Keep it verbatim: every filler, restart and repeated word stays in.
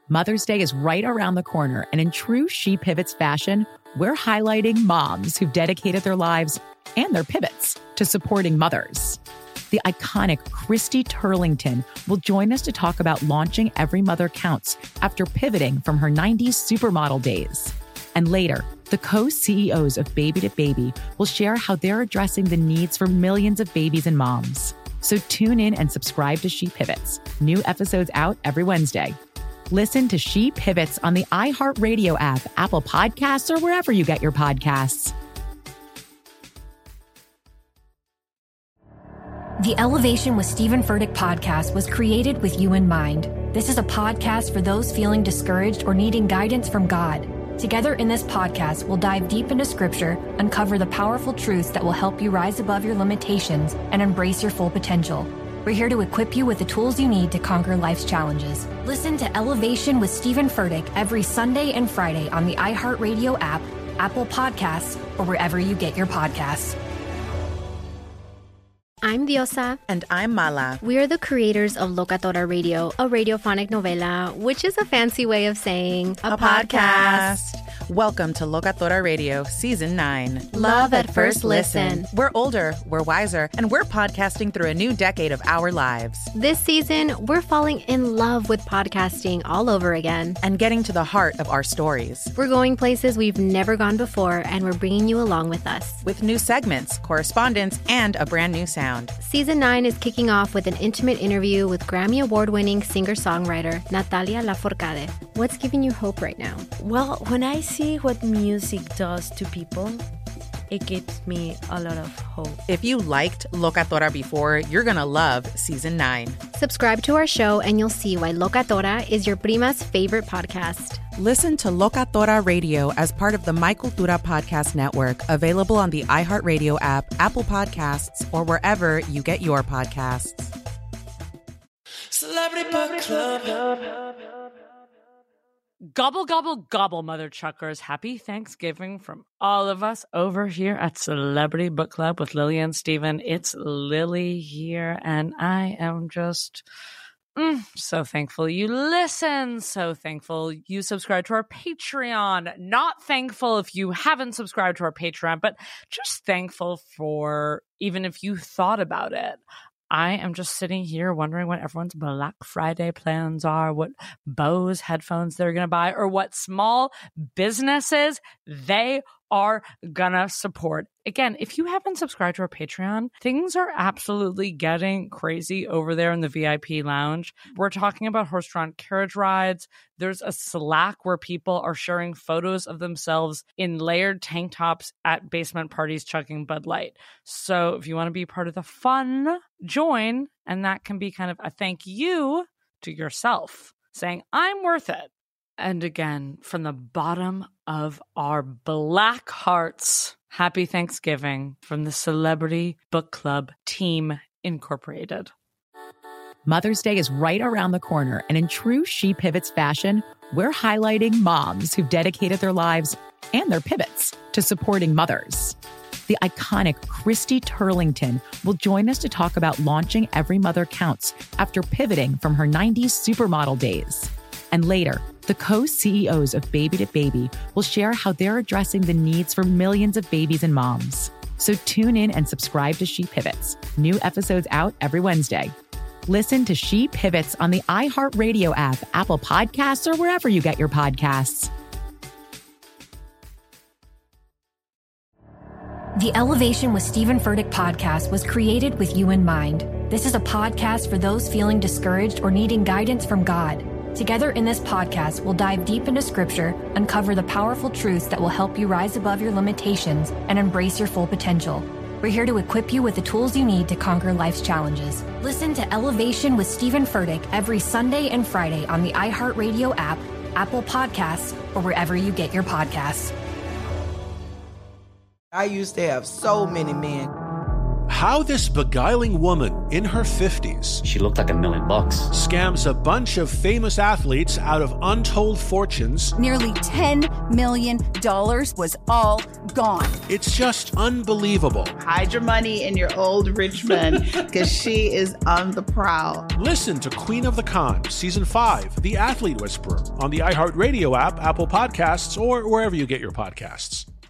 Mother's Day is right around the corner, and in true She Pivots fashion, we're highlighting moms who've dedicated their lives and their pivots to supporting mothers. The iconic Christy Turlington will join us to talk about launching Every Mother Counts after pivoting from her nineties supermodel days. And later, the co-C E Os of Baby to Baby will share how they're addressing the needs for millions of babies and moms. So tune in and subscribe to She Pivots. New episodes out every Wednesday. Listen to She Pivots on the iHeartRadio app, Apple Podcasts, or wherever you get your podcasts. The Elevation with Stephen Furtick podcast was created with you in mind. This is a podcast for those feeling discouraged or needing guidance from God. Together in this podcast, we'll dive deep into scripture, uncover the powerful truths that will help you rise above your limitations and embrace your full potential. We're here to equip you with the tools you need to conquer life's challenges. Listen to Elevation with Stephen Furtick every Sunday and Friday on the iHeartRadio app, Apple Podcasts, or wherever you get your podcasts. I'm Diosa. And I'm Mala. We are the creators of Locatora Radio, a radiophonic novela, which is a fancy way of saying a, a podcast. podcast. Welcome to Locatora Radio, Season nine. Love at first listen. We're older, we're wiser, and we're podcasting through a new decade of our lives. This season, we're falling in love with podcasting all over again. And getting to the heart of our stories. We're going places we've never gone before, and we're bringing you along with us. With new segments, correspondence, and a brand new sound. Season nine is kicking off with an intimate interview with Grammy Award-winning singer-songwriter Natalia Lafourcade. What's giving you hope right now? Well, when I see what music does to people, it gives me a lot of hope. If you liked Locatora before, you're going to love Season nine. Subscribe to our show and you'll see why Locatora is your prima's favorite podcast. Listen to Locatora Radio as part of the My Cultura Podcast Network, available on the iHeartRadio app, Apple Podcasts, or wherever you get your podcasts. Celebrity Book Club. Gobble, gobble, gobble, mother chuckers. Happy Thanksgiving from all of us over here at Celebrity Book Club with Lily and Steven. It's Lily here, and I am just mm, so thankful you listen. So thankful you subscribe to our Patreon. Not thankful if you haven't subscribed to our Patreon, but just thankful for even if you thought about it. I am just sitting here wondering what everyone's Black Friday plans are, what Bose headphones they're going to buy, or what small businesses they are going to support. Again, if you haven't subscribed to our Patreon, things are absolutely getting crazy over there in the V I P lounge. We're talking about horse-drawn carriage rides. There's a Slack where people are sharing photos of themselves in layered tank tops at basement parties chugging Bud Light. So if you want to be part of the fun, join. And that can be kind of a thank you to yourself, saying, I'm worth it. And again, from the bottom of our black hearts, happy Thanksgiving from the Celebrity Book Club Team Incorporated. Mother's Day is right around the corner, and in true She Pivots fashion, we're highlighting moms who've dedicated their lives and their pivots to supporting mothers. The iconic Christy Turlington will join us to talk about launching Every Mother Counts after pivoting from her nineties supermodel days. And later, the co-C E Os of Baby to Baby will share how they're addressing the needs for millions of babies and moms. So tune in and subscribe to She Pivots. New episodes out every Wednesday. Listen to She Pivots on the iHeartRadio app, Apple Podcasts, or wherever you get your podcasts. The Elevation with Stephen Furtick podcast was created with you in mind. This is a podcast for those feeling discouraged or needing guidance from God. Together in this podcast, we'll dive deep into scripture, uncover the powerful truths that will help you rise above your limitations and embrace your full potential. We're here to equip you with the tools you need to conquer life's challenges. Listen to Elevation with Stephen Furtick every Sunday and Friday on the iHeartRadio app, Apple Podcasts, or wherever you get your podcasts. I used to have so many men. how this beguiling woman in her fifties, she looked like a million bucks, scams a bunch of famous athletes out of untold fortunes. Nearly ten million dollars was all gone. It's just unbelievable. Hide your money in your old rich man, because she is on the prowl. Listen to Queen of the Con, Season five, The Athlete Whisperer, on the iHeartRadio app, Apple Podcasts, or wherever you get your podcasts.